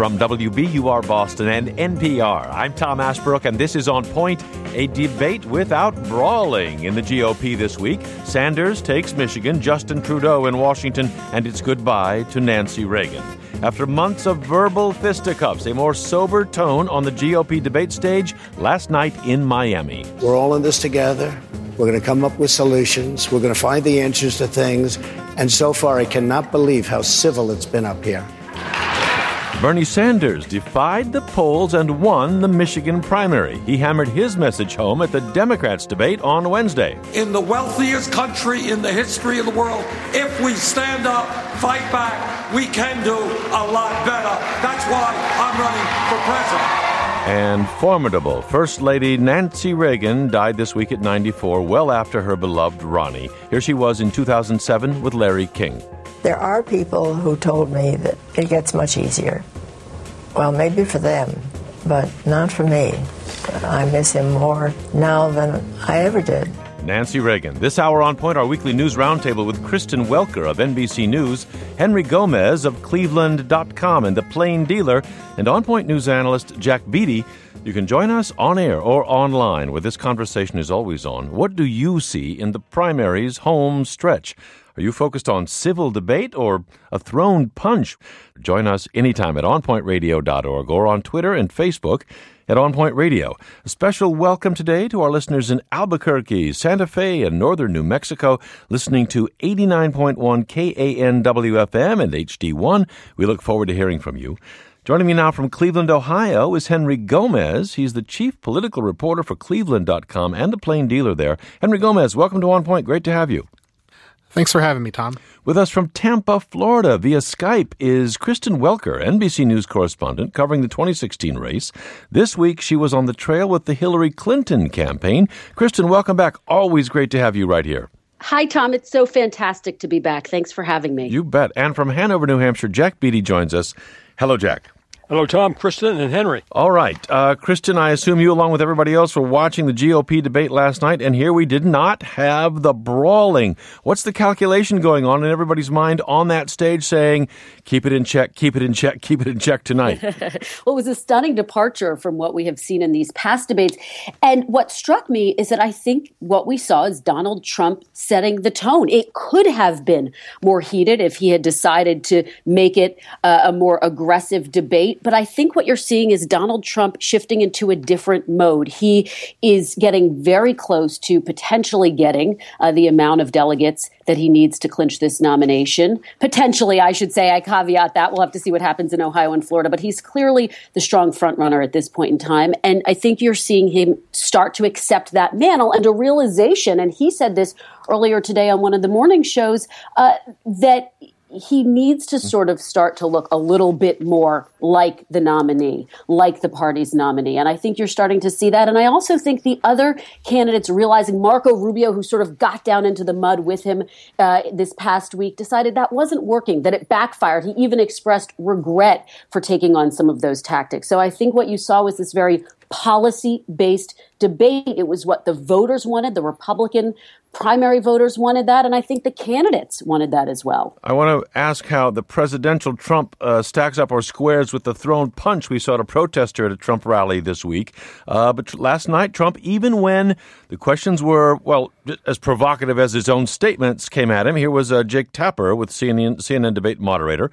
From WBUR Boston and NPR, I'm Tom Ashbrook, and this is On Point, a debate without brawling in the GOP this week. Sanders takes Michigan, Justin Trudeau in Washington, and it's goodbye to Nancy Reagan. After months of verbal fisticuffs, a more sober tone on the GOP debate stage last night in Miami. We're all in this together. We're going to come up with solutions. We're going to find the answers to things. And so far, I cannot believe how civil it's been up here. Bernie Sanders defied the polls and won the Michigan primary. He hammered his message home at the Democrats' debate on Wednesday. In the wealthiest country in the history of the world, if we stand up, fight back, we can do a lot better. That's why I'm running for president. And formidable First Lady Nancy Reagan died this week at 94, well after her beloved Ronnie. Here she was in 2007 with Larry King. There are people who told me that it gets much easier. Well, maybe for them, but not for me. I miss him more now than I ever did. Nancy Reagan. This hour on Point, our weekly news roundtable with Kristen Welker of NBC News, Henry Gomez of Cleveland.com, and The Plain Dealer, and On Point news analyst Jack Beatty. You can join us on air or online, where this conversation is always on. What do you see in the primary's home stretch? Are you focused on civil debate or a thrown punch? Join us anytime at onpointradio.org or on Twitter and Facebook at On Point Radio. A special welcome today to our listeners in Albuquerque, Santa Fe, and northern New Mexico, listening to 89.1 KANWFM and HD1. We look forward to hearing from you. Joining me now from Cleveland, Ohio, is Henry Gomez. He's the chief political reporter for Cleveland.com and the Plain Dealer there. Henry Gomez, welcome to On Point. Great to have you. Thanks for having me, Tom. With us from Tampa, Florida, via Skype, is Kristen Welker, NBC News correspondent covering the 2016 race. This week, she was on the trail with the Hillary Clinton campaign. Kristen, welcome back. Always great to have you right here. Hi, Tom. It's so fantastic to be back. Thanks for having me. You bet. And from Hanover, New Hampshire, Jack Beatty joins us. Hello, Jack. Hello, Tom, Kristen, and Henry. All right. Kristen, I assume you, along with everybody else, were watching the GOP debate last night, and here we did not have the brawling. What's the calculation going on in everybody's mind on that stage saying, keep it in check, keep it in check, keep it in check tonight? Well, it was a stunning departure from what we have seen in these past debates. And what struck me is that I think what we saw is Donald Trump setting the tone. It could have been more heated if he had decided to make it a more aggressive debate. But I think what you're seeing is Donald Trump shifting into a different mode. He is getting very close to potentially getting the amount of delegates that he needs to clinch this nomination. Potentially, I should say, I caveat that. We'll have to see what happens in Ohio and Florida. But he's clearly the strong frontrunner at this point in time. And I think you're seeing him start to accept that mantle and a realization, and he said this earlier today on one of the morning shows, that he needs to sort of start to look a little bit more like the nominee, like the party's nominee. And I think you're starting to see that. And I also think the other candidates realizing Marco Rubio, who sort of got down into the mud with him this past week, decided that wasn't working, that it backfired. He even expressed regret for taking on some of those tactics. So I think what you saw was this very policy-based debate. It was what the voters wanted. The Republican primary voters wanted that, and I think the candidates wanted that as well. I want to ask how the presidential Trump stacks up or squares with the thrown punch we saw at a protester at a Trump rally this week. But last night, Trump, even when the questions were, well, as provocative as his own statements came at him, here was Jake Tapper with CNN debate moderator,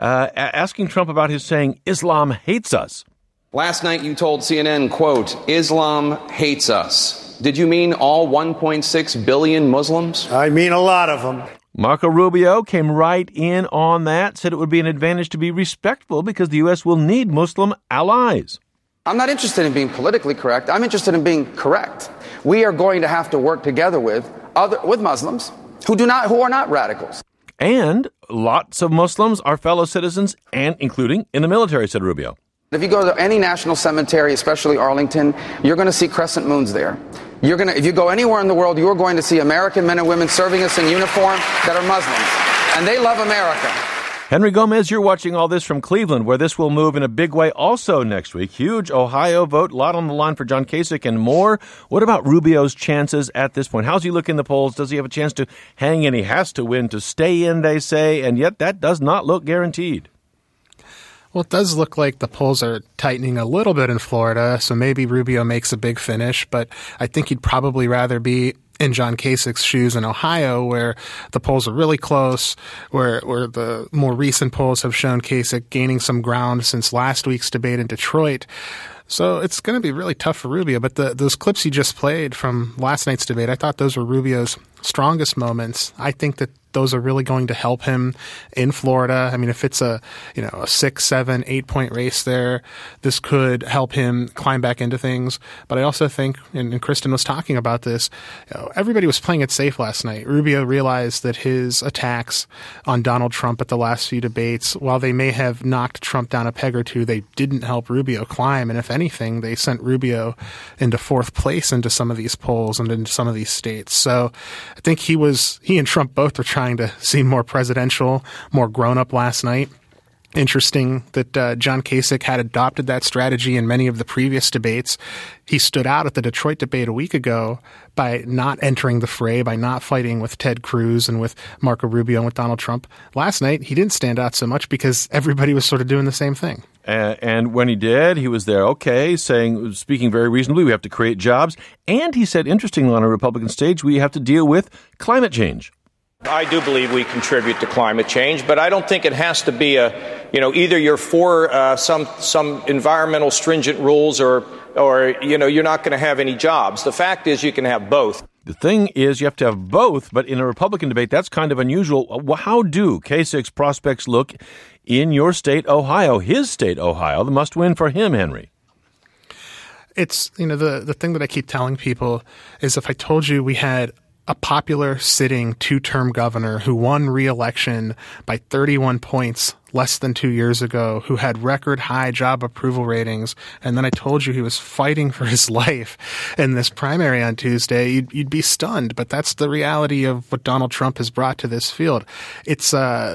asking Trump about his saying, Islam hates us. Last night you told CNN, quote, Islam hates us. Did you mean all 1.6 billion Muslims? I mean a lot of them. Marco Rubio came right in on that, said it would be an advantage to be respectful because the U.S. will need Muslim allies. I'm not interested in being politically correct. I'm interested in being correct. We are going to have to work together with Muslims who are not radicals. And lots of Muslims are fellow citizens, and including in the military, said Rubio. If you go to any national cemetery, especially Arlington, you're going to see crescent moons there. If you go anywhere in the world, you're going to see American men and women serving us in uniform that are Muslims. And they love America. Henry Gomez, you're watching all this from Cleveland, where this will move in a big way also next week. Huge Ohio vote, a lot on the line for John Kasich and more. What about Rubio's chances at this point? How's he look in the polls? Does he have a chance to hang in? He has to win to stay in, they say, and yet that does not look guaranteed. Well, it does look like the polls are tightening a little bit in Florida, so maybe Rubio makes a big finish, but I think he'd probably rather be in John Kasich's shoes in Ohio, where the polls are really close, where the more recent polls have shown Kasich gaining some ground since last week's debate in Detroit. So it's going to be really tough for Rubio. But those clips he just played from last night's debate, I thought those were Rubio's strongest moments. I think that those are really going to help him in Florida. I mean, if it's a 6, 7, 8-point race there, this could help him climb back into things. But I also think, and Kristen was talking about this, everybody was playing it safe last night. Rubio realized that his attacks on Donald Trump at the last few debates, while they may have knocked Trump down a peg or two, they didn't help Rubio climb. And if anything, they sent Rubio into fourth place into some of these polls and into some of these states. So I think he and Trump both were trying to seem more presidential, more grown-up last night. Interesting that John Kasich had adopted that strategy in many of the previous debates. He stood out at the Detroit debate a week ago by not entering the fray, by not fighting with Ted Cruz and with Marco Rubio and with Donald Trump. Last night, he didn't stand out so much because everybody was sort of doing the same thing. And when he did, he was there, speaking very reasonably, we have to create jobs. And he said, interestingly, on a Republican stage, we have to deal with climate change. I do believe we contribute to climate change, but I don't think it has to be either you're for some environmental stringent rules or you're not going to have any jobs. The fact is you can have both. The thing is you have to have both, but in a Republican debate, that's kind of unusual. How do Kasich's prospects look in your state, Ohio, his state, Ohio, the must-win for him, Henry? It's, the thing that I keep telling people is if I told you we had a popular sitting 2-term governor who won re-election by 31 points less than 2 years ago, who had record high job approval ratings, and then I told you he was fighting for his life in this primary on Tuesday, you'd be stunned. But that's the reality of what Donald Trump has brought to this field. It's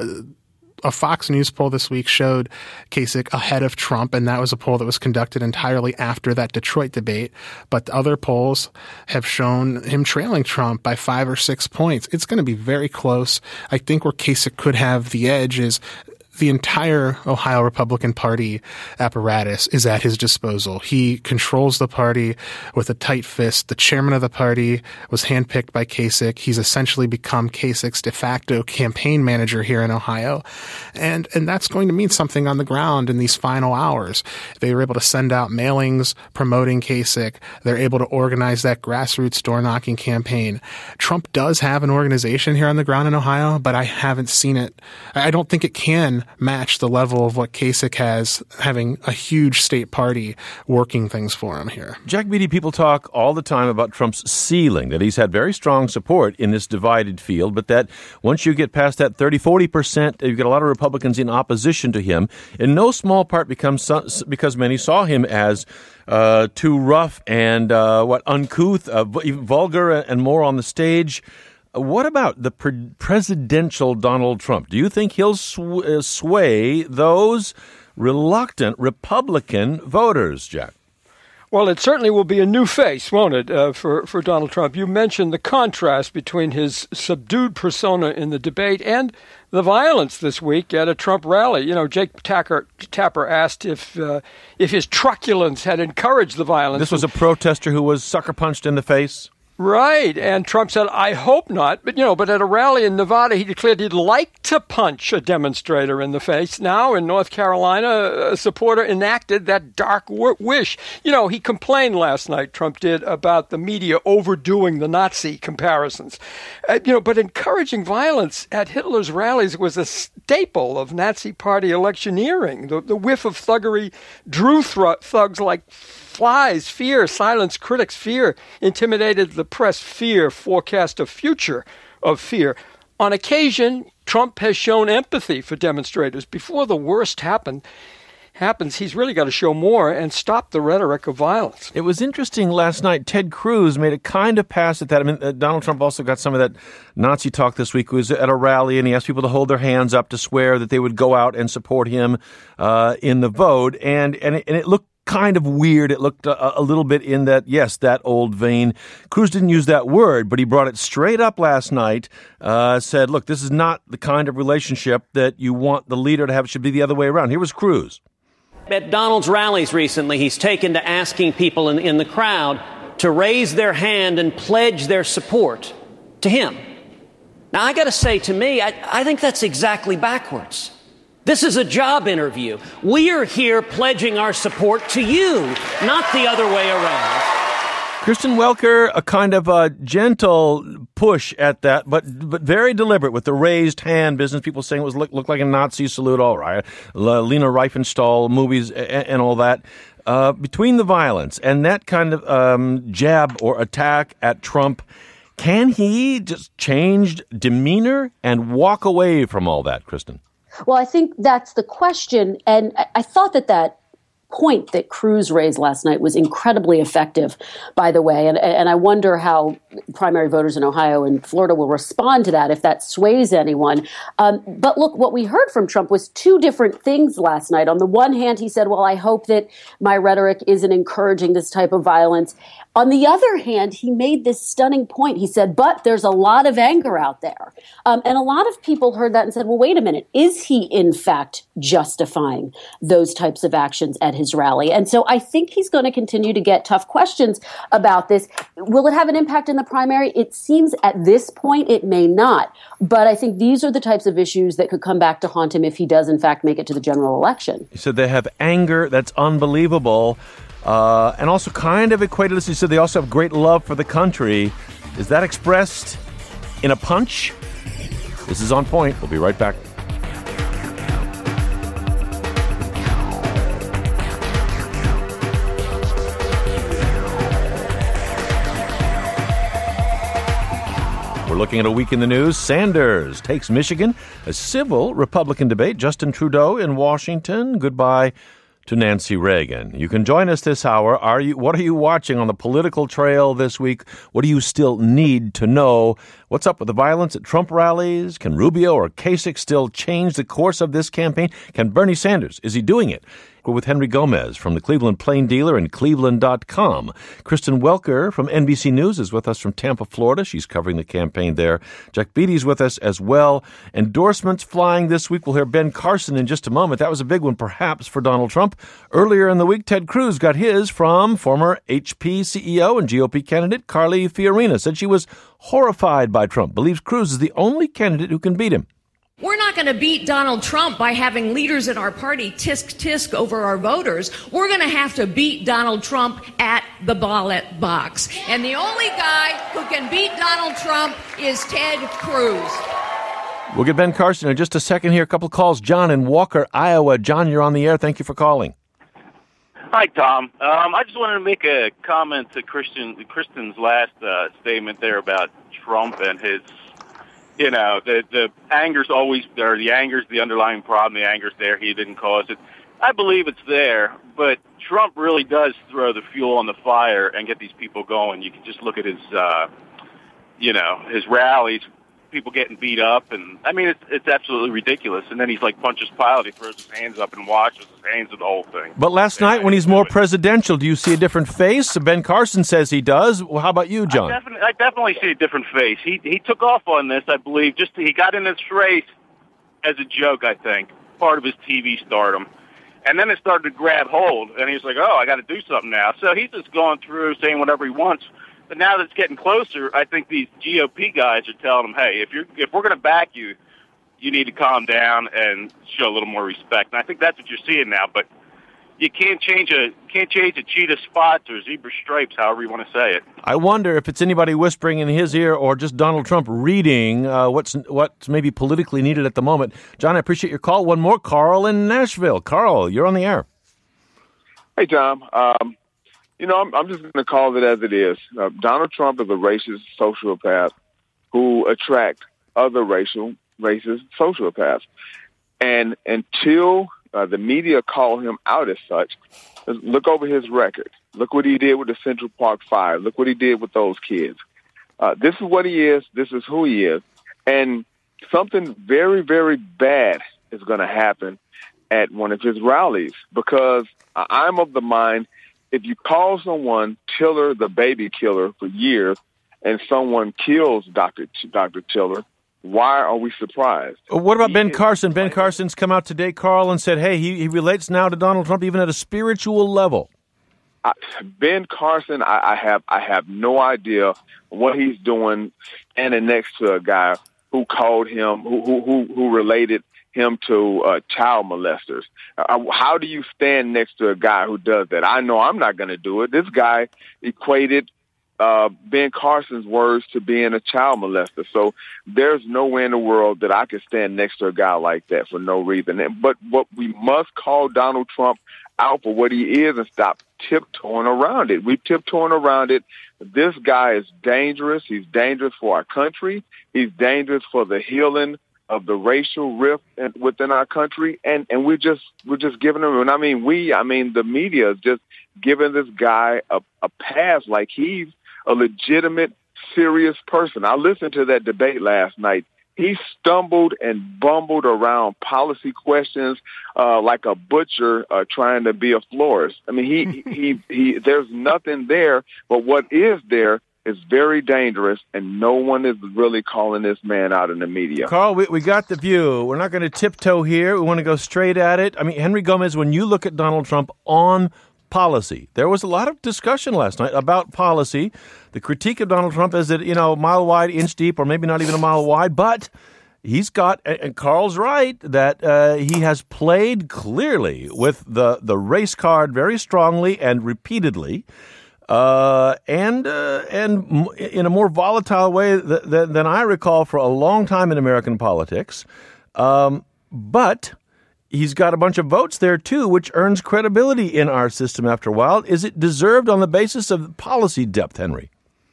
a Fox News poll this week showed Kasich ahead of Trump, and that was a poll that was conducted entirely after that Detroit debate. But other polls have shown him trailing Trump by 5 or 6 points. It's going to be very close. I think where Kasich could have the edge is the entire Ohio Republican Party apparatus is at his disposal. He controls the party with a tight fist. The chairman of the party was handpicked by Kasich. He's essentially become Kasich's de facto campaign manager here in Ohio. And that's going to mean something on the ground in these final hours. They were able to send out mailings promoting Kasich. They're able to organize that grassroots door-knocking campaign. Trump does have an organization here on the ground in Ohio, but I haven't seen it. I don't think it can match the level of what Kasich has, having a huge state party working things for him here. Jack Beatty, people talk all the time about Trump's ceiling, that he's had very strong support in this divided field, but that once you get past that 30-40%, you get a lot of Republicans in opposition to him, in no small part because many saw him as too rough and uncouth, vulgar, and more on the stage. What about the presidential Donald Trump? Do you think he'll sway those reluctant Republican voters, Jack? Well, it certainly will be a new face, won't it, for Donald Trump? You mentioned the contrast between his subdued persona in the debate and the violence this week at a Trump rally. Jake Tapper asked if his truculence had encouraged the violence. This was a protester who was sucker punched in the face? Right. And Trump said, I hope not. But at a rally in Nevada, he declared he'd like to punch a demonstrator in the face. Now, in North Carolina, a supporter enacted that dark wish. He complained last night, Trump did, about the media overdoing the Nazi comparisons. But encouraging violence at Hitler's rallies was a staple of Nazi party electioneering. The whiff of thuggery drew thugs like flies. Fear silenced critics. Fear intimidated the press. Fear forecast a future of fear. On occasion, Trump has shown empathy for demonstrators. Before the worst happens, he's really got to show more and stop the rhetoric of violence. It was interesting last night. Ted Cruz made a kind of pass at that. I mean, Donald Trump also got some of that Nazi talk this week. He was at a rally, and he asked people to hold their hands up to swear that they would go out and support him in the vote. And it looked kind of weird. It looked a little bit in that, yes, that old vein. Cruz didn't use that word, but he brought it straight up last night, said, look, this is not the kind of relationship that you want the leader to have. It should be the other way around. Here was Cruz. At Donald's rallies recently, he's taken to asking people in the crowd to raise their hand and pledge their support to him. Now, I got to say, to me, I think that's exactly backwards. This is a job interview. We are here pledging our support to you, not the other way around. Kristen Welker, a kind of a gentle push at that, but very deliberate with the raised hand business. People saying it was looked like a Nazi salute. All right, Lena Riefenstahl movies and all that. Between the violence and that kind of jab or attack at Trump, can he just change demeanor and walk away from all that, Kristen? Well, I think that's the question, and I thought that point that Cruz raised last night was incredibly effective, by the way, and I wonder how primary voters in Ohio and Florida will respond to that, if that sways anyone. But look, what we heard from Trump was two different things last night. On the one hand, he said, well, I hope that my rhetoric isn't encouraging this type of violence. On the other hand, he made this stunning point. He said, but there's a lot of anger out there. And a lot of people heard that and said, well, wait a minute. Is he, in fact, justifying those types of actions at his rally? And so I think he's going to continue to get tough questions about this. Will it have an impact in the primary? It seems at this point it may not. But I think these are the types of issues that could come back to haunt him if he does, in fact, make it to the general election. So they have anger that's unbelievable. And also kind of equated, as you said, they also have great love for the country. Is that expressed in a punch? This is On Point. We'll be right back. We're looking at a week in the news. Sanders takes Michigan. A civil Republican debate. Justin Trudeau in Washington. Goodbye to Nancy Reagan. You can join us this hour. What are you watching on the political trail this week? What do you still need to know? What's up with the violence at Trump rallies? Can Rubio or Kasich still change the course of this campaign? Can Bernie Sanders? Is he doing it? We're with Henry Gomez from the Cleveland Plain Dealer and Cleveland.com. Kristen Welker from NBC News is with us from Tampa, Florida. She's covering the campaign there. Jack Beatty's with us as well. Endorsements flying this week. We'll hear Ben Carson in just a moment. That was a big one, perhaps, for Donald Trump. Earlier in the week, Ted Cruz got his from former HP CEO and GOP candidate Carly Fiorina. Said she was horrified by Trump. Believes Cruz is the only candidate who can beat him. We're not going to beat Donald Trump by having leaders in our party tisk over our voters. We're going to have to beat Donald Trump at the ballot box. And the only guy who can beat Donald Trump is Ted Cruz. We'll get Ben Carson in just a second here. A couple of calls. John in Walker, Iowa. John, you're on the air. Thank you for calling. Hi, Tom. I just wanted to make a comment to Kristen's last statement there about Trump and his, the anger's always there. The anger's the underlying problem. The anger's there. He didn't cause it. I believe it's there, but Trump really does throw the fuel on the fire and get these people going. You can just look at his, his rallies. People getting beat up, and I mean it's absolutely ridiculous. And then he's like Pontius Pilate. He throws his hands up and washes his hands of the whole thing. But last night, when he's more presidential, do you see a different face? Ben Carson says he does. Well, how about you, John? I definitely see a different face. He took off on this, I believe. He got in this race as a joke, I think, part of his TV stardom, and then it started to grab hold, and he's like, "Oh, I got to do something now." So he's just going through saying whatever he wants. But now that it's getting closer, I think these GOP guys are telling him, "Hey, if we're going to back you, you need to calm down and show a little more respect." And I think that's what you're seeing now. But you can't change a cheetah spots or zebra stripes, however you want to say it. I wonder if it's anybody whispering in his ear or just Donald Trump reading what's maybe politically needed at the moment. John, I appreciate your call. One more, Carl in Nashville. Carl, you're on the air. Hey, Tom. I'm just going to call it as it is. Donald Trump is a racist sociopath who attract other racist sociopaths. And until the media call him out as such, look over his record. Look what he did with the Central Park Five. Look what he did with those kids. This is what he is. This is who he is. And something very, very bad is going to happen at one of his rallies, because I'm of the mind, if you call someone Tiller the baby killer for years and someone kills Dr. Tiller, why are we surprised? What about Ben Carson? Ben Carson's come out today, Carl, and said, hey, he relates now to Donald Trump even at a spiritual level. Ben Carson, I have no idea what he's doing standing next to a guy who called him, who related him to child molesters. How do you stand next to a guy who does that? I know I'm not going to do it. This guy equated Ben Carson's words to being a child molester. So there's no way in the world that I could stand next to a guy like that for no reason. But what we must call Donald Trump out for what he is and stop tiptoeing around it. We're tiptoeing around it. This guy is dangerous. He's dangerous for our country. He's dangerous for the healing of the racial rift within our country. And we're just giving him, and I mean the media is just giving this guy a pass like he's a legitimate, serious person. I listened to that debate last night. He stumbled and bumbled around policy questions like a butcher trying to be a florist. I mean, he there's nothing there, but what is there is very dangerous, and no one is really calling this man out in the media. Carl, we got the view. We're not going to tiptoe here. We want to go straight at it. I mean, Henry Gomez, when you look at Donald Trump on policy, there was a lot of discussion last night about policy. The critique of Donald Trump is that, mile wide, inch deep, or maybe not even a mile wide, but he's got, and Carl's right, that he has played clearly with the race card very strongly and repeatedly, and in a more volatile way than I recall for a long time in American politics. But he's got a bunch of votes there, too, which earns credibility in our system after a while. Is it deserved on the basis of policy depth, Henry?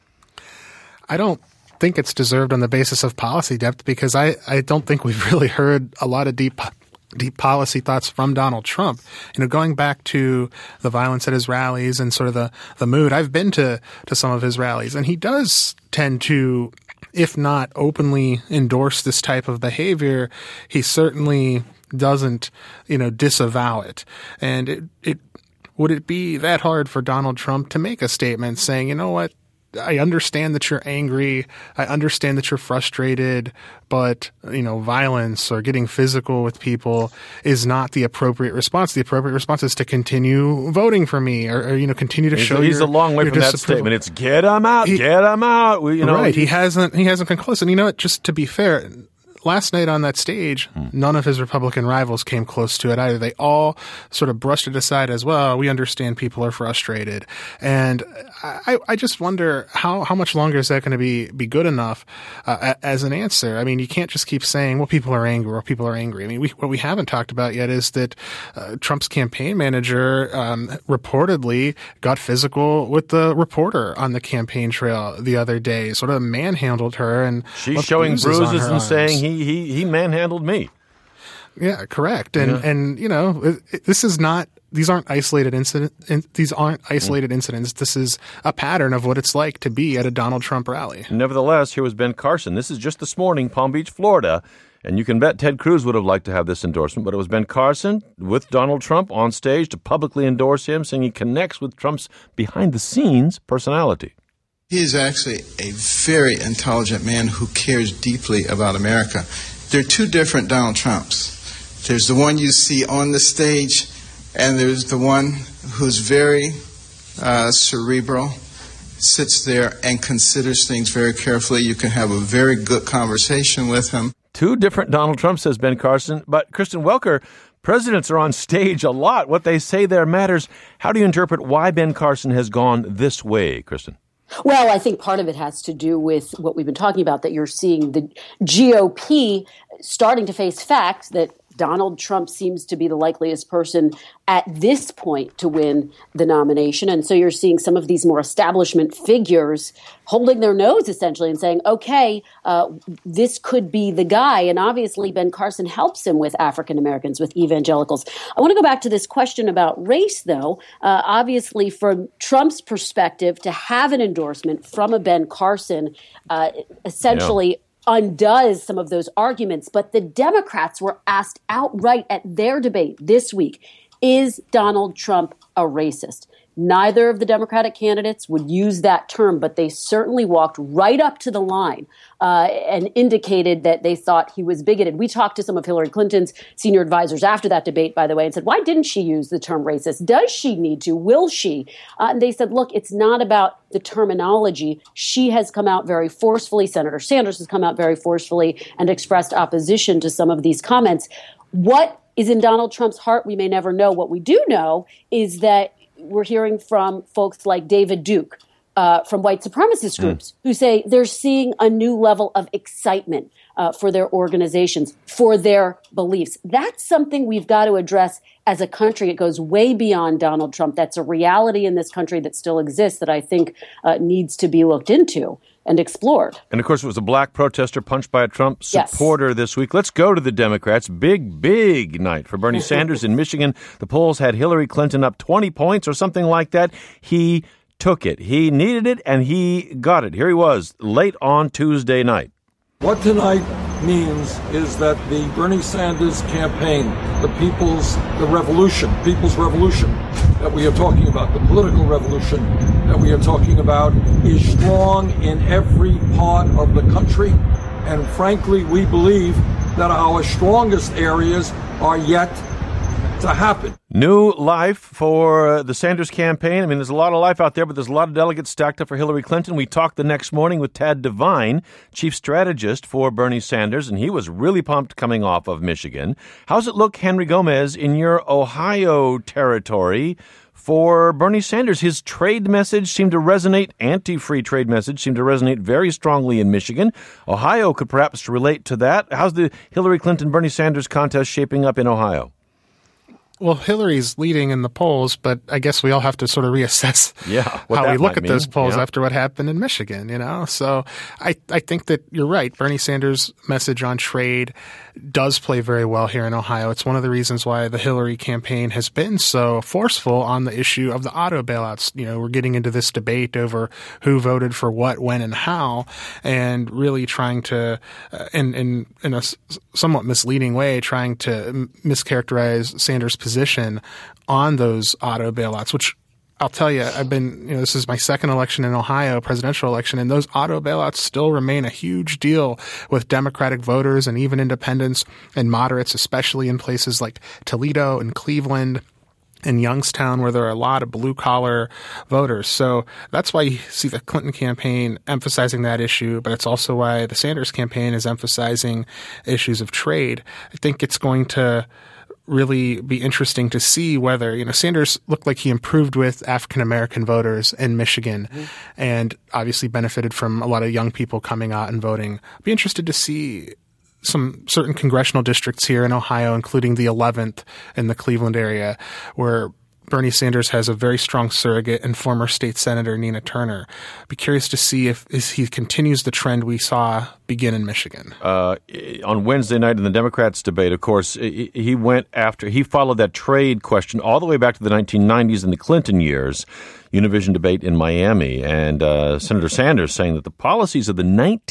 I don't think it's deserved on the basis of policy depth because I don't think we've really heard a lot of deep policy thoughts from Donald Trump. Going back to the violence at his rallies and sort of the mood, I've been to some of his rallies, and he does tend to, if not openly endorse this type of behavior, he certainly doesn't, disavow it. And would it be that hard for Donald Trump to make a statement saying, you know what, I understand that you're angry, I understand that you're frustrated, but, violence or getting physical with people is not the appropriate response. The appropriate response is to continue voting for me or continue to show He's a long way from that statement. It's get him out, get him out. Right. He hasn't come close. And just to be fair, last night on that stage, none of his Republican rivals came close to it either. They all sort of brushed it aside as well. We understand people are frustrated. And I just wonder how much longer is that going to be good enough as an answer? I mean, you can't just keep saying, well, people are angry or people are angry. I mean, what we haven't talked about yet is that Trump's campaign manager reportedly got physical with the reporter on the campaign trail the other day, sort of manhandled her. And she's showing bruises and saying he manhandled me. Yeah, correct. And this is not. These aren't isolated incidents. These aren't isolated incidents. This is a pattern of what it's like to be at a Donald Trump rally. Nevertheless, here was Ben Carson. This is just this morning, Palm Beach, Florida. And you can bet Ted Cruz would have liked to have this endorsement, but it was Ben Carson with Donald Trump on stage to publicly endorse him, saying he connects with Trump's behind-the-scenes personality. He is actually a very intelligent man who cares deeply about America. There are two different Donald Trumps. There's the one you see on the stage, and there's the one who's very cerebral, sits there and considers things very carefully. You can have a very good conversation with him. Two different Donald Trumps, says Ben Carson. But Kristen Welker, presidents are on stage a lot. What they say there matters. How do you interpret why Ben Carson has gone this way, Kristen? Well, I think part of it has to do with what we've been talking about, that you're seeing the GOP starting to face facts that Donald Trump seems to be the likeliest person at this point to win the nomination. And so you're seeing some of these more establishment figures holding their nose essentially and saying, okay, this could be the guy. And obviously Ben Carson helps him with African Americans, with evangelicals. I want to go back to this question about race, though. Obviously, from Trump's perspective, to have an endorsement from a Ben Carson essentially undoes some of those arguments. But the Democrats were asked outright at their debate this week, is Donald Trump a racist? Neither of the Democratic candidates would use that term, but they certainly walked right up to the line and indicated that they thought he was bigoted. We talked to some of Hillary Clinton's senior advisors after that debate, by the way, and said, why didn't she use the term racist? Does she need to? Will she? And they said, look, it's not about the terminology. She has come out very forcefully. Senator Sanders has come out very forcefully and expressed opposition to some of these comments. What is in Donald Trump's heart? We may never know. What we do know is that we're hearing from folks like David Duke from white supremacist groups who say they're seeing a new level of excitement for their organizations, for their beliefs. That's something we've got to address as a country. It goes way beyond Donald Trump. That's a reality in this country that still exists that I think needs to be looked into and explored. And, of course, it was a black protester punched by a Trump supporter this week. Let's go to the Democrats. Big night for Bernie Sanders in Michigan. The polls had Hillary Clinton up 20 points or something like that. He took it. He needed it, and he got it. Here he was late on Tuesday night. What tonight means is that the Bernie Sanders campaign, the people's revolution that we are talking about, the political revolution that we are talking about, is strong in every part of the country. And frankly, we believe that our strongest areas are yet to happen. New life for the Sanders campaign. I mean, there's a lot of life out there, but there's a lot of delegates stacked up for Hillary Clinton. We talked the next morning with Tad Devine, chief strategist for Bernie Sanders, and he was really pumped coming off of Michigan. How's it look, Henry Gomez, in your Ohio territory for Bernie Sanders? His trade message seemed to resonate, anti-free trade message seemed to resonate very strongly in Michigan. Ohio could perhaps relate to that. How's the Hillary Clinton-Bernie Sanders contest shaping up in Ohio? Well, Hillary's leading in the polls, but I guess we all have to sort of reassess how we look at those polls after what happened in Michigan, you know? So I think that you're right. Bernie Sanders' message on trade does play very well here in Ohio. It's one of the reasons why the Hillary campaign has been so forceful on the issue of the auto bailouts. You know, we're getting into this debate over who voted for what, when, and how, and really trying to, in a somewhat misleading way, trying to mischaracterize Sanders' position on those auto bailouts, which I'll tell you, this is my second election in Ohio, presidential election, and those auto bailouts still remain a huge deal with Democratic voters and even independents and moderates, especially in places like Toledo and Cleveland and Youngstown, where there are a lot of blue-collar voters. So that's why you see the Clinton campaign emphasizing that issue, but it's also why the Sanders campaign is emphasizing issues of trade. I think it's going to really be interesting to see whether, Sanders looked like he improved with African-American voters in Michigan and obviously benefited from a lot of young people coming out and voting. I'd be interested to see some certain congressional districts here in Ohio, including the 11th in the Cleveland area, where Bernie Sanders has a very strong surrogate and former state senator Nina Turner. Be curious to see if he continues the trend we saw begin in Michigan. On Wednesday night in the Democrats debate, of course, he followed that trade question all the way back to the 1990s and the Clinton years. Univision debate in Miami, and Senator Sanders saying that the policies of the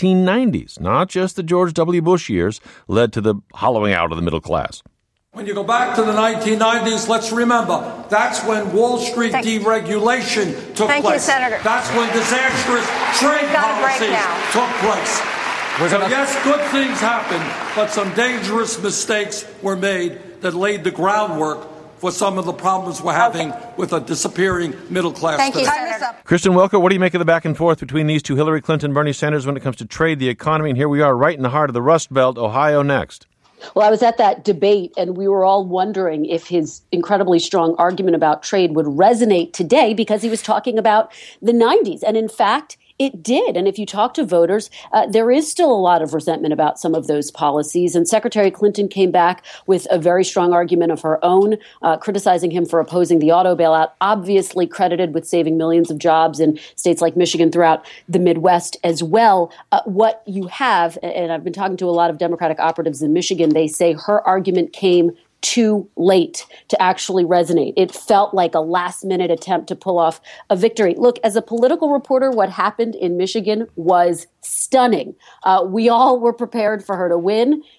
1990s, not just the George W. Bush years, led to the hollowing out of the middle class. When you go back to the 1990s, let's remember, that's when Wall Street deregulation took place. Thank you, Senator. That's when disastrous trade policies took place. So yes, good things happened, but some dangerous mistakes were made that laid the groundwork for some of the problems we're having with a disappearing middle class. Thank you, Senator. Kristen Welker, what do you make of the back and forth between these two, Hillary Clinton, Bernie Sanders, when it comes to trade, the economy? And here we are right in the heart of the Rust Belt, Ohio next. Well, I was at that debate, and we were all wondering if his incredibly strong argument about trade would resonate today because he was talking about the 90s. And in fact, it did. And if you talk to voters, there is still a lot of resentment about some of those policies. And Secretary Clinton came back with a very strong argument of her own, criticizing him for opposing the auto bailout, obviously credited with saving millions of jobs in states like Michigan throughout the Midwest as well. What you have, and I've been talking to a lot of Democratic operatives in Michigan, they say her argument came too late to actually resonate. It felt like a last-minute attempt to pull off a victory. Look, as a political reporter, what happened in Michigan was stunning. We all were prepared for her to win.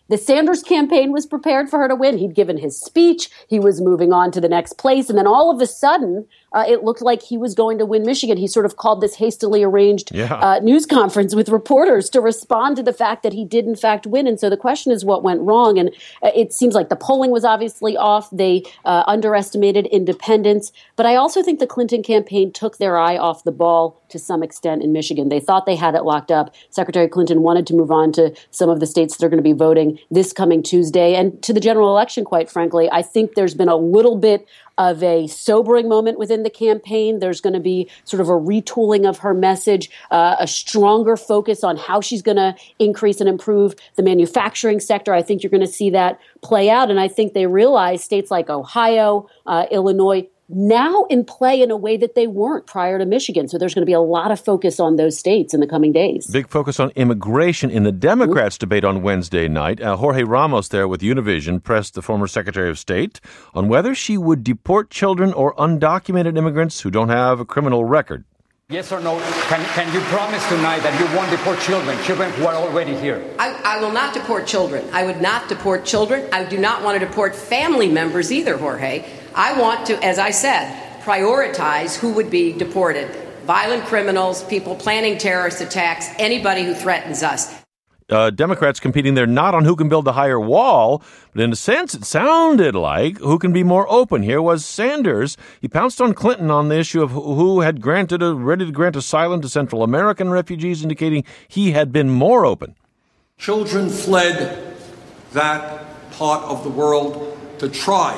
The Sanders campaign was prepared for her to win. He'd given his speech. He was moving on to the next place. And then all of a sudden, it looked like he was going to win Michigan. He sort of called this hastily arranged news conference with reporters to respond to the fact that he did, in fact, win. And so the question is what went wrong. And it seems like the polling was obviously off. They underestimated independents. But I also think the Clinton campaign took their eye off the ball to some extent in Michigan. They thought they had it locked up. Secretary Clinton wanted to move on to some of the states that are going to be voting this coming Tuesday. And to the general election, quite frankly, I think there's been a little bit of a sobering moment within the campaign. There's going to be sort of a retooling of her message, a stronger focus on how she's going to increase and improve the manufacturing sector. I think you're going to see that play out. And I think they realize states like Ohio, Illinois, now in play in a way that they weren't prior to Michigan. So there's going to be a lot of focus on those states in the coming days. Big focus on immigration in the Democrats' debate on Wednesday night. Jorge Ramos there with Univision pressed the former Secretary of State on whether she would deport children or undocumented immigrants who don't have a criminal record. Yes or no? Can you promise tonight that you won't deport children who are already here? I will not deport children. I would not deport children. I do not want to deport family members either, Jorge. I want to, as I said, prioritize who would be deported. Violent criminals, people planning terrorist attacks, anybody who threatens us. Democrats competing there not on who can build the higher wall, but in a sense it sounded like who can be more open. Here was Sanders. He pounced on Clinton on the issue of who had ready to grant asylum to Central American refugees, indicating he had been more open. Children fled that part of the world to try,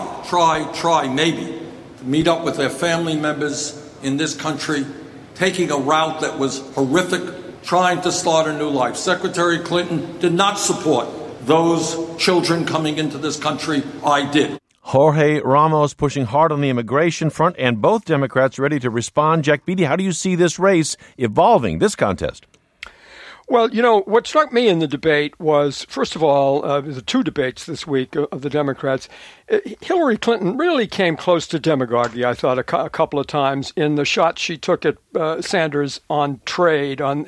maybe, to meet up with their family members in this country, taking a route that was horrific, trying to start a new life. Secretary Clinton did not support those children coming into this country. I did. Jorge Ramos pushing hard on the immigration front, and both Democrats ready to respond. Jack Beatty, how do you see this race evolving, this contest? Well, you know, what struck me in the debate was, first of all, the two debates this week of the Democrats. Hillary Clinton really came close to demagoguery, I thought, a couple of times in the shots she took at Sanders on trade, on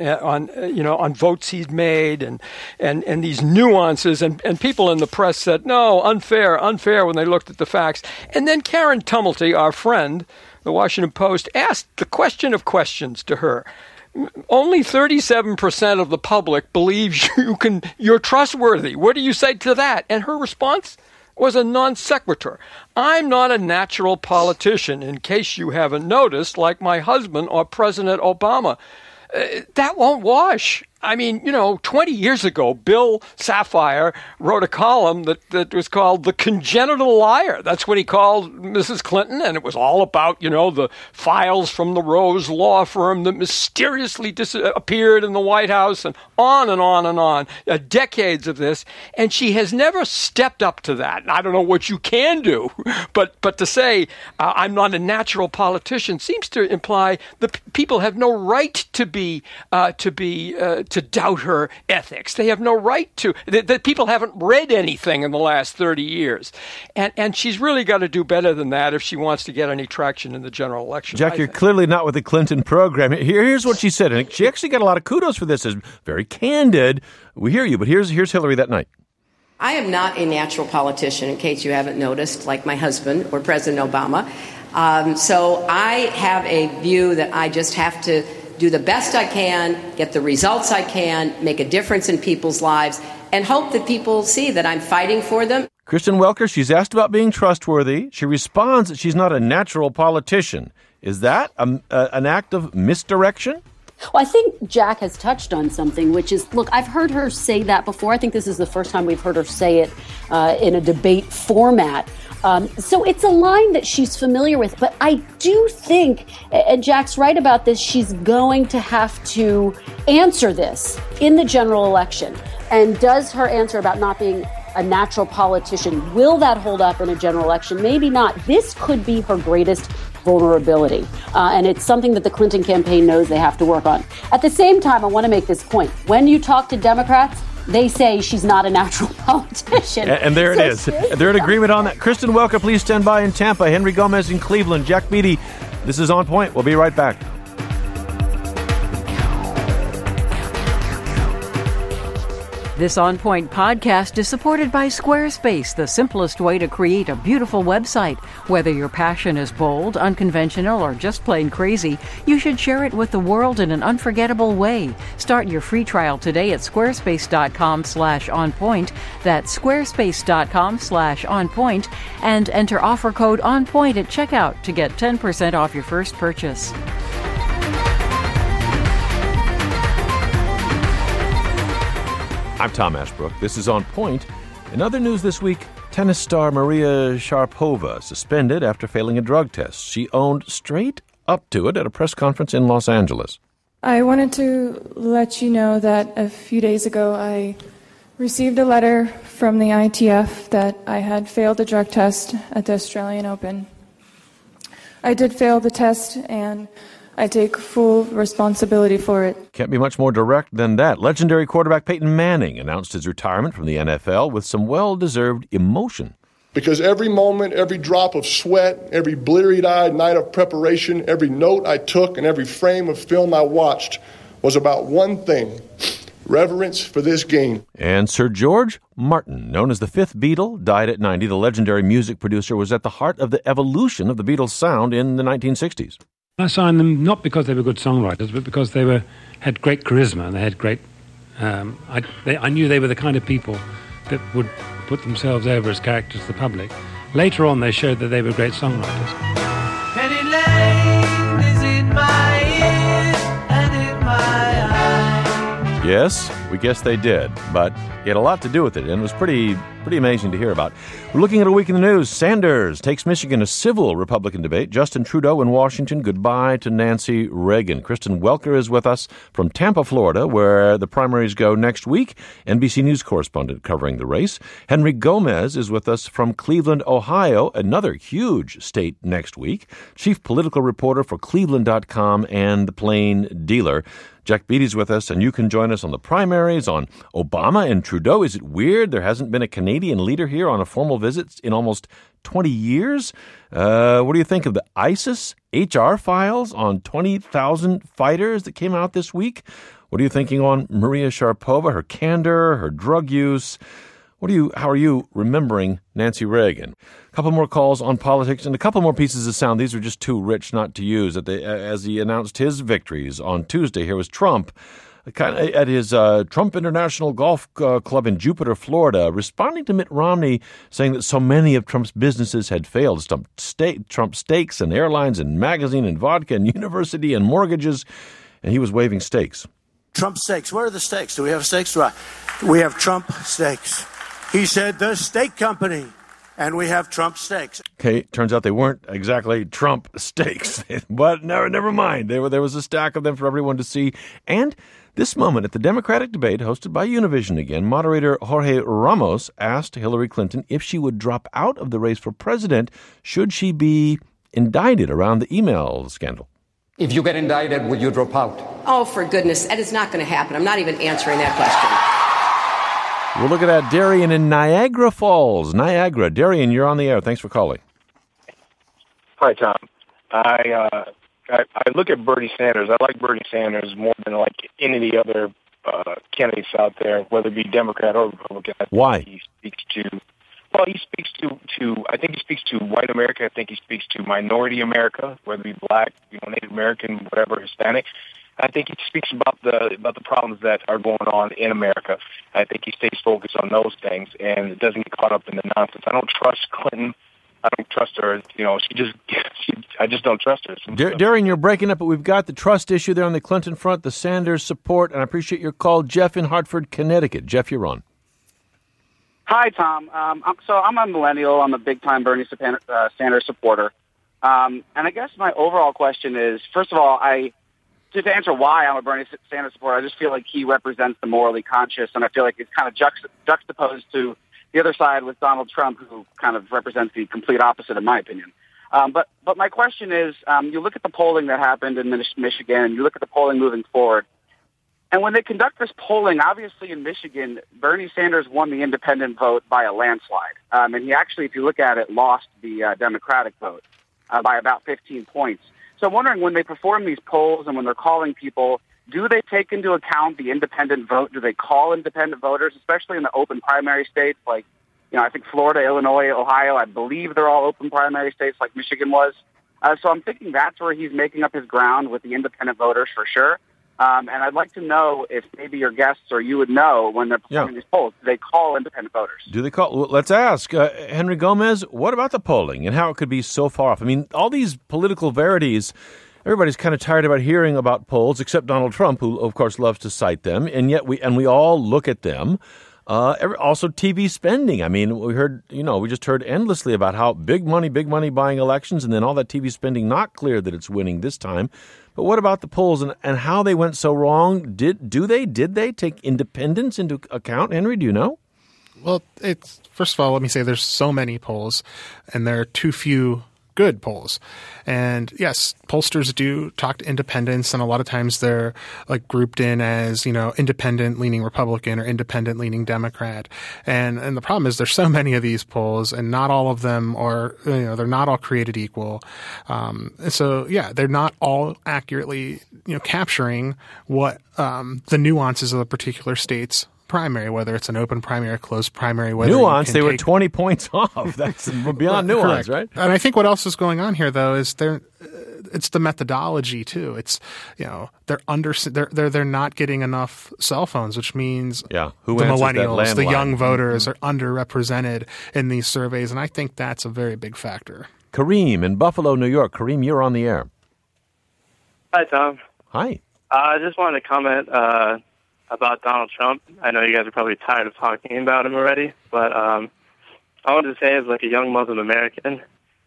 votes he'd made, and these nuances. And people in the press said, no, unfair, when they looked at the facts. And then Karen Tumulty, our friend, the Washington Post, asked the question of questions to her. Only 37% of the public believes you're trustworthy. What do you say to that? And her response was a non sequitur. I'm not a natural politician, in case you haven't noticed, like my husband or President Obama. That won't wash. I mean, 20 years ago, Bill Sapphire wrote a column that was called The Congenital Liar. That's what he called Mrs. Clinton, and it was all about, the files from the Rose law firm that mysteriously disappeared in the White House, and on and on and on. Decades of this, and she has never stepped up to that. And I don't know what you can do, but to say I'm not a natural politician seems to imply that people have no right to doubt her ethics. They have no right to. That people haven't read anything in the last 30 years. And she's really got to do better than that if she wants to get any traction in the general election. Jack, you're clearly not with the Clinton program. Here's what she said. And she actually got a lot of kudos for this. It's very candid. We hear you, but here's Hillary that night. I am not a natural politician, in case you haven't noticed, like my husband or President Obama. So I have a view that I just have to do the best I can, get the results I can, make a difference in people's lives, and hope that people see that I'm fighting for them. Kristen Welker, she's asked about being trustworthy. She responds that she's not a natural politician. Is that an act of misdirection? Well, I think Jack has touched on something, which is, look, I've heard her say that before. I think this is the first time we've heard her say it in a debate format. So it's a line that she's familiar with. But I do think, and Jack's right about this, she's going to have to answer this in the general election. And does her answer about not being a natural politician, will that hold up in a general election? Maybe not. This could be her greatest vulnerability. And it's something that the Clinton campaign knows they have to work on. At the same time, I want to make this point. When you talk to Democrats, they say she's not a natural politician. And there it is. They're in agreement on that. Kristen Welker, please stand by in Tampa. Henry Gomez in Cleveland. Jack Beatty, this is On Point. We'll be right back. This On Point podcast is supported by Squarespace, the simplest way to create a beautiful website. Whether your passion is bold, unconventional, or just plain crazy, you should share it with the world in an unforgettable way. Start your free trial today at squarespace.com/onpoint. That's squarespace.com/onpoint, and enter offer code ONPOINT at checkout to get 10% off your first purchase. I'm Tom Ashbrook. This is On Point. In other news this week, tennis star Maria Sharapova suspended after failing a drug test. She owned straight up to it at a press conference in Los Angeles. I wanted to let you know that a few days ago I received a letter from the ITF that I had failed a drug test at the Australian Open. I did fail the test, and I take full responsibility for it. Can't be much more direct than that. Legendary quarterback Peyton Manning announced his retirement from the NFL with some well-deserved emotion. Because every moment, every drop of sweat, every bleary-eyed night of preparation, every note I took, and every frame of film I watched was about one thing: reverence for this game. And Sir George Martin, known as the fifth Beatle, died at 90. The legendary music producer was at the heart of the evolution of the Beatles' sound in the 1960s. I signed them not because they were good songwriters, but because they had great charisma and they had great. I knew they were the kind of people that would put themselves over as characters to the public. Later on, they showed that they were great songwriters. Penny Lane is in my ears and in my eyes. Yes, we guess they did, but it had a lot to do with it, and it was pretty amazing to hear about. We're looking at a week in the news. Sanders takes Michigan a civil Republican debate. Justin Trudeau in Washington, goodbye to Nancy Reagan. Kristen Welker is with us from Tampa, Florida, where the primaries go next week. NBC News correspondent covering the race. Henry Gomez is with us from Cleveland, Ohio, another huge state next week. Chief political reporter for Cleveland.com and The Plain Dealer. Jack Beatty's with us, and you can join us on the primaries, on Obama and Trudeau. Is it weird there hasn't been a Canadian leader here on a formal visit in almost 20 years? What do you think of the ISIS HR files on 20,000 fighters that came out this week? What are you thinking on Maria Sharapova, her candor, her drug use? How are you remembering Nancy Reagan? A couple more calls on politics and a couple more pieces of sound. These are just too rich not to use. As he announced his victories on Tuesday, here was Trump at his Trump International Golf Club in Jupiter, Florida, responding to Mitt Romney, saying that so many of Trump's businesses had failed. Trump steaks and airlines and magazine and vodka and university and mortgages, and he was waving steaks. Trump steaks. Where are the steaks? Do we have steaks? We have Trump steaks. He said the steak company, and we have Trump steaks. Okay, turns out they weren't exactly Trump steaks, but never mind. There was a stack of them for everyone to see. And this moment at the Democratic debate hosted by Univision again, moderator Jorge Ramos asked Hillary Clinton if she would drop out of the race for president should she be indicted around the email scandal. If you get indicted, would you drop out? Oh, for goodness, that is not going to happen. I'm not even answering that question. We're looking at Darian in Niagara Falls. Niagara. Darian, you're on the air. Thanks for calling. Hi, Tom. I look at Bernie Sanders. I like Bernie Sanders more than like any of the other candidates out there, whether it be Democrat or Republican. Why? He speaks to I think he speaks to white America. I think he speaks to minority America, whether it be black, Native American, whatever, Hispanic. I think he speaks about the problems that are going on in America. I think he stays focused on those things and doesn't get caught up in the nonsense. I don't trust Clinton. I don't trust her. I just don't trust her. Darian, you're breaking up, but we've got the trust issue there on the Clinton front, the Sanders support, and I appreciate your call. Jeff in Hartford, Connecticut. Jeff, you're on. Hi, Tom. I'm a millennial. I'm a big-time Bernie Sanders supporter. And I guess my overall question is, first of all, to answer why I'm a Bernie Sanders supporter, I just feel like he represents the morally conscious, and I feel like it's kind of juxtaposed to the other side with Donald Trump, who kind of represents the complete opposite, in my opinion. But my question is, you look at the polling that happened in Michigan, and you look at the polling moving forward, and when they conduct this polling, obviously in Michigan, Bernie Sanders won the independent vote by a landslide. And he actually, if you look at it, lost the Democratic vote by about 15 points. So I'm wondering, when they perform these polls and when they're calling people, do they take into account the independent vote? Do they call independent voters, especially in the open primary states like, I think Florida, Illinois, Ohio, I believe they're all open primary states like Michigan was. So I'm thinking that's where he's making up his ground with the independent voters for sure. And I'd like to know if maybe your guests or you would know when they're performing these polls, do they call independent voters? Do they call? Well, let's ask. Henry Gomez, what about the polling and how it could be so far off? I mean, all these political verities, everybody's kind of tired about hearing about polls, except Donald Trump, who, of course, loves to cite them. And yet we all look at them. Also, TV spending. I mean, we just heard endlessly about how big money buying elections, and then all that TV spending, not clear that it's winning this time. But what about the polls and how they went so wrong? Did they take independence into account? Henry, do you know? Well, first of all, let me say there's so many polls, and there are too few good polls. And yes, pollsters do talk to independents, and a lot of times they're like grouped in as, independent leaning Republican or independent leaning Democrat. And the problem is there's so many of these polls, and not all of them are, they're not all created equal. So yeah, they're not all accurately, capturing what the nuances of the particular state's primary, whether it's an open primary or closed primary. Nuance, they were 20 points off. That's beyond nuance, right? And I think what else is going on here, though, is it's the methodology too. It's they're not getting enough cell phones, which means the millennials, the young voters are underrepresented in these surveys, and I think that's a very big factor. Kareem in Buffalo, New York. Kareem, you're on the air. Hi, Tom. Hi. I just wanted to comment about Donald Trump. I know you guys are probably tired of talking about him already, but I wanted to say, as like a young Muslim American,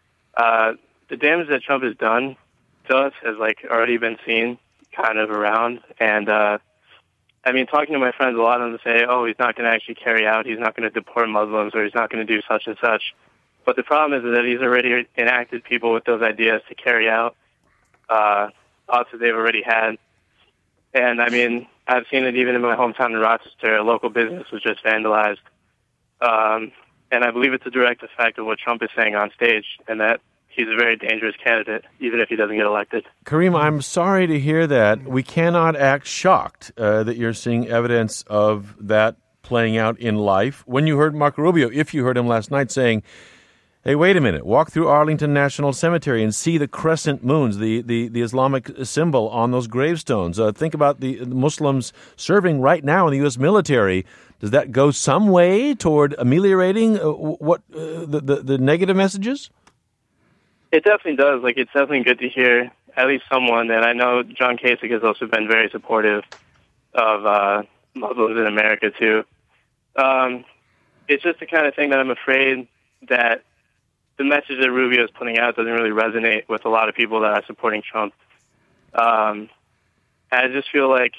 the damage that Trump has done to us has like already been seen kind of around. And I mean, talking to my friends, a lot of them say, oh, he's not going to actually carry out, he's not going to deport Muslims, or he's not going to do such and such. But the problem is that he's already enacted people with those ideas to carry out thoughts that they've already had. And I mean, I've seen it even in my hometown in Rochester. A local business was just vandalized. And I believe it's a direct effect of what Trump is saying on stage, and that he's a very dangerous candidate, even if he doesn't get elected. Kareem, I'm sorry to hear that. We cannot act shocked that you're seeing evidence of that playing out in life. When you heard Marco Rubio, if you heard him last night saying, hey, wait a minute, walk through Arlington National Cemetery and see the crescent moons, the Islamic symbol on those gravestones. Think about the Muslims serving right now in the U.S. military. Does that go some way toward ameliorating the negative messages? It definitely does. Like, it's definitely good to hear at least someone, and I know John Kasich has also been very supportive of Muslims in America, too. It's just the kind of thing that I'm afraid that the message that Rubio is putting out doesn't really resonate with a lot of people that are supporting Trump. I just feel like,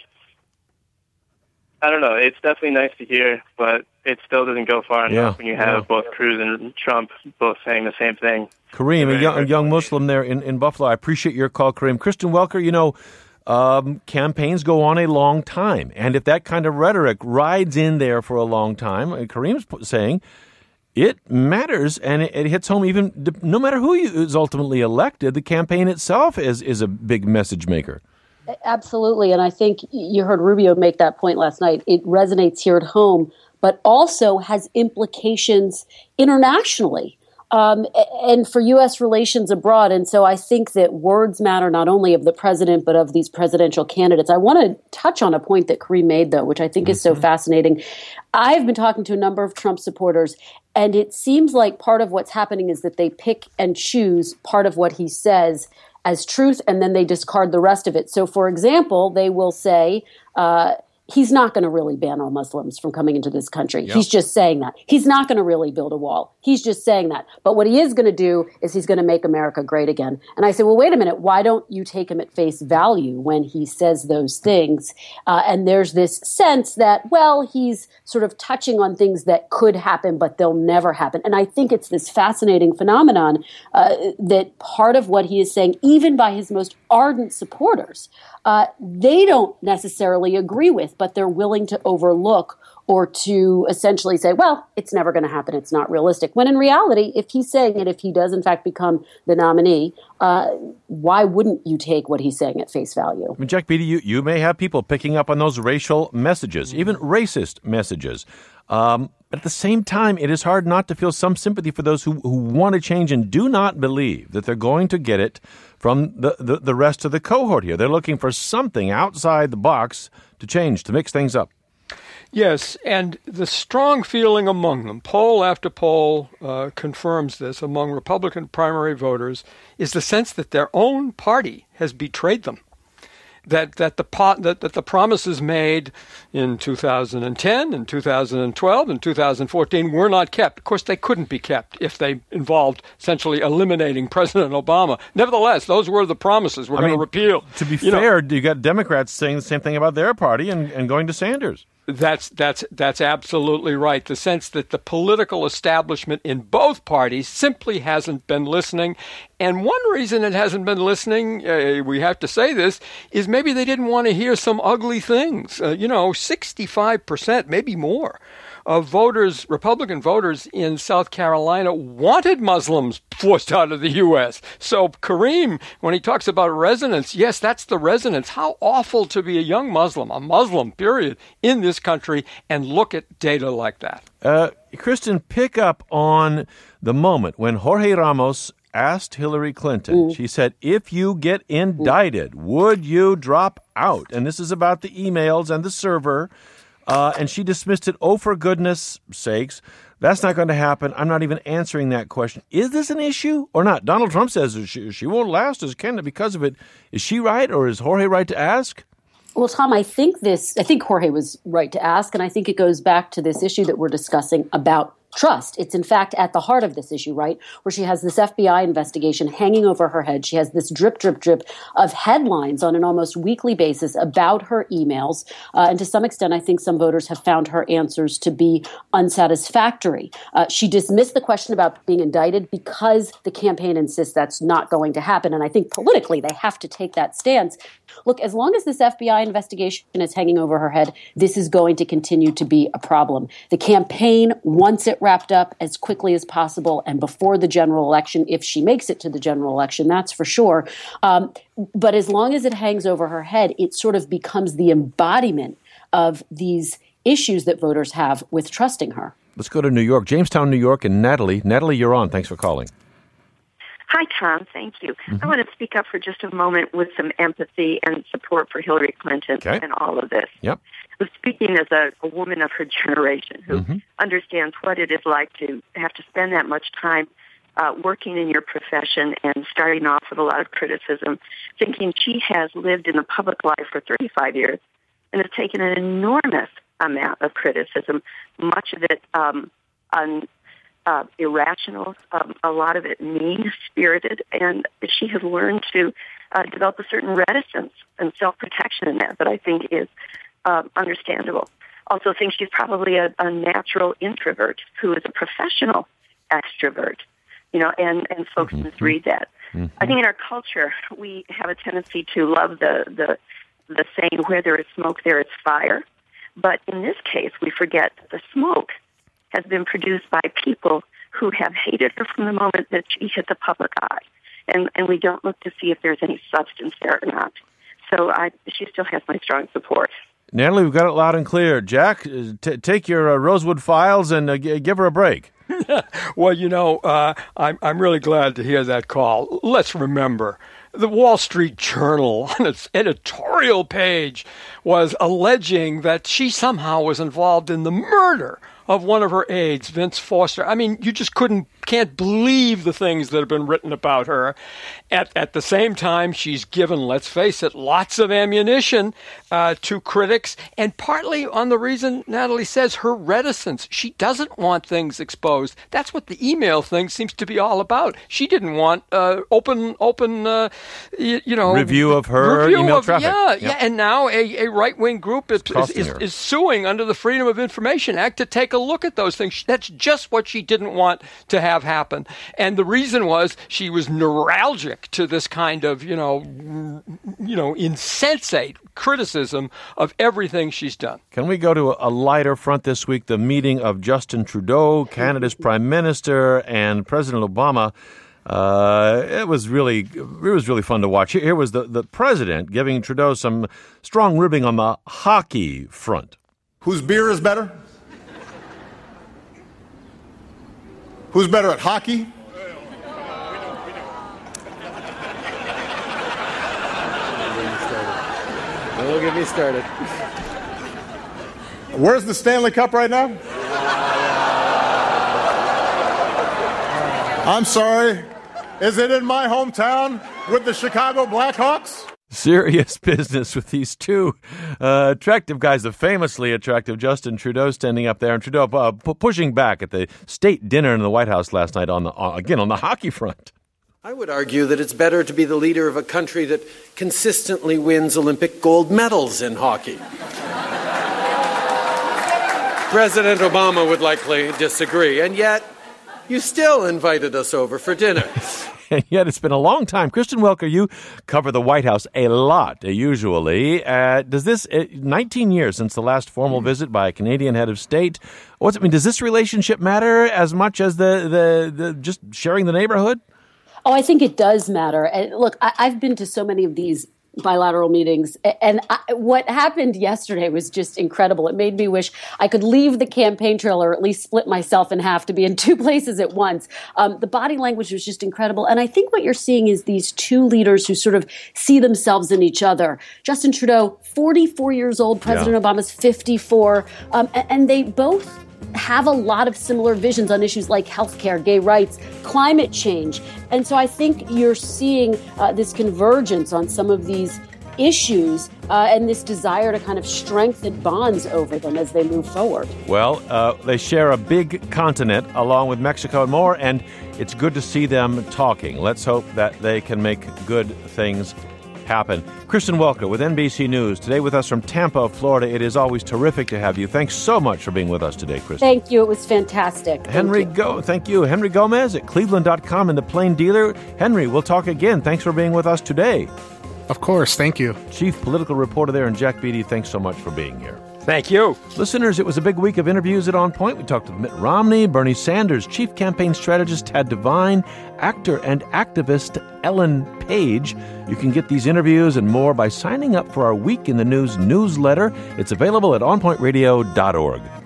I don't know, it's definitely nice to hear, but it still doesn't go far enough when you have both Cruz and Trump both saying the same thing. Kareem, a young Muslim there in Buffalo. I appreciate your call, Kareem. Kristen Welker, campaigns go on a long time. And if that kind of rhetoric rides in there for a long time, Kareem's saying, it matters, and it hits home even no matter who is ultimately elected. The campaign itself is a big message maker. Absolutely, and I think you heard Rubio make that point last night. It resonates here at home, but also has implications internationally and for U.S. relations abroad. And so I think that words matter not only of the president, but of these presidential candidates. I want to touch on a point that Kareem made, though, which I think is so fascinating. I've been talking to a number of Trump supporters, and it seems like part of what's happening is that they pick and choose part of what he says as truth, and then they discard the rest of it. So, for example, they will say, he's not going to really ban all Muslims from coming into this country. Yep. He's just saying that. He's not going to really build a wall. He's just saying that. But what he is going to do is he's going to make America great again. And I say, well, wait a minute. Why don't you take him at face value when he says those things? And there's this sense that, well, he's sort of touching on things that could happen, but they'll never happen. And I think it's this fascinating phenomenon that part of what he is saying, even by his most ardent supporters, they don't necessarily agree with, but they're willing to overlook or to essentially say, well, it's never going to happen, it's not realistic. When in reality, if he's saying it, if he does in fact become the nominee, why wouldn't you take what he's saying at face value? I mean, Jack Beatty, you may have people picking up on those racial messages, even racist messages. At the same time, it is hard not to feel some sympathy for those who want to change and do not believe that they're going to get it from the rest of the cohort here. They're looking for something outside the box to change, to mix things up. Yes, and the strong feeling among them, poll after poll confirms this, among Republican primary voters, is the sense that their own party has betrayed them. That the promises made in 2010 and 2012 and 2014 were not kept. Of course, they couldn't be kept if they involved essentially eliminating President Obama. Nevertheless, those were the promises. We're going to repeal. To be fair, you got Democrats saying the same thing about their party and going to Sanders. That's absolutely right. The sense that the political establishment in both parties simply hasn't been listening. And one reason it hasn't been listening, we have to say this, is maybe they didn't want to hear some ugly things. 65%, maybe more, of voters, Republican voters in South Carolina wanted Muslims forced out of the U.S. So Kareem, when he talks about resonance, yes, that's the resonance. How awful to be a Muslim, period, in this country and look at data like that. Kristen, pick up on the moment when Jorge Ramos asked Hillary Clinton, she said, if you get indicted, would you drop out? And this is about the emails and the server. And she dismissed it. Oh, for goodness sakes, that's not going to happen. I'm not even answering that question. Is this an issue or not? Donald Trump says she won't last as candidate because of it. Is she right, or is Jorge right to ask? Well, Tom, I think Jorge was right to ask, and I think it goes back to this issue that we're discussing about trust. It's in fact at the heart of this issue, right? Where she has this FBI investigation hanging over her head. She has this drip, drip, drip of headlines on an almost weekly basis about her emails. And to some extent, I think some voters have found her answers to be unsatisfactory. She dismissed the question about being indicted because the campaign insists that's not going to happen. And I think politically they have to take that stance. Look, as long as this FBI investigation is hanging over her head, this is going to continue to be a problem. The campaign wants it wrapped up as quickly as possible and before the general election, if she makes it to the general election, that's for sure. But as long as it hangs over her head, it sort of becomes the embodiment of these issues that voters have with trusting her. Let's go to New York, Jamestown, New York, and Natalie. Natalie, you're on. Thanks for calling. Hi, Tom. Thank you. I want to speak up for just a moment with some empathy and support for Hillary Clinton and all of this. Yep. I'm speaking as a woman of her generation who understands what it is like to have to spend that much time working in your profession and starting off with a lot of criticism, thinking she has lived in the public life for 35 years and has taken an enormous amount of criticism, much of it irrational, a lot of it mean-spirited, and she has learned to develop a certain reticence and self-protection in that I think is understandable. Also think she's probably a natural introvert who is a professional extrovert, and folks misread that. I think in our culture, we have a tendency to love the saying, where there is smoke, there is fire. But in this case, we forget that the smoke has been produced by people who have hated her from the moment that she hit the public eye. And we don't look to see if there's any substance there or not. So she still has my strong support. Natalie, we've got it loud and clear. Jack, take your Rosewood Files and give her a break. Well, I'm really glad to hear that call. Let's remember, the Wall Street Journal on its editorial page was alleging that she somehow was involved in the murder of one of her aides, Vince Foster. I mean, you just can't believe the things that have been written about her. At the same time, she's given, let's face it, lots of ammunition to critics, and partly on the reason Natalie says her reticence. She doesn't want things exposed. That's what the email thing seems to be all about. She didn't want open review of her email traffic. Yeah, and now a right-wing group is suing under the Freedom of Information Act to take a look at those things. That's just what she didn't want to have happen. And the reason was she was neuralgic to this kind of, insensate criticism of everything she's done. Can we go to a lighter front this week? The meeting of Justin Trudeau, Canada's Prime Minister, and President Obama. It was really fun to watch. Here was the president giving Trudeau some strong ribbing on the hockey front. Whose beer is better? Who's better at hockey? Don't get me started. Where's the Stanley Cup right now? I'm sorry. Is it in my hometown with the Chicago Blackhawks? Serious business with these two attractive guys, the famously attractive Justin Trudeau standing up there, and Trudeau pushing back at the state dinner in the White House last night on the hockey front. I would argue that it's better to be the leader of a country that consistently wins Olympic gold medals in hockey. President Obama would likely disagree, and yet you still invited us over for dinner. And yet it's been a long time. Kristen Welker, you cover the White House a lot, usually. Does this 19 years since the last formal visit by a Canadian head of state? What's it mean? Does this relationship matter as much as the just sharing the neighborhood? Oh, I think it does matter. And look, I've been to so many of these bilateral meetings, and what happened yesterday was just incredible. It made me wish I could leave the campaign trail or at least split myself in half to be in two places at once. The body language was just incredible. And I think what you're seeing is these two leaders who sort of see themselves in each other. Justin Trudeau, 44 years old, President Obama's 54, and they both have a lot of similar visions on issues like healthcare, gay rights, climate change. And so I think you're seeing this convergence on some of these issues and this desire to kind of strengthen bonds over them as they move forward. Well, they share a big continent along with Mexico and more, and it's good to see them talking. Let's hope that they can make good things happen. Kristen Welker with NBC News. Today with us from Tampa, Florida. It is always terrific to have you. Thanks so much for being with us today, Kristen. Thank you. It was fantastic. Thank you. Henry Gomez at Cleveland.com and The Plain Dealer. Henry, we'll talk again. Thanks for being with us today. Of course. Thank you. Chief Political Reporter there, and Jack Beatty, thanks so much for being here. Thank you. Listeners, it was a big week of interviews at On Point. We talked with Mitt Romney, Bernie Sanders, Chief Campaign Strategist Tad Devine, actor and activist Ellen Page. You can get these interviews and more by signing up for our Week in the News newsletter. It's available at onpointradio.org.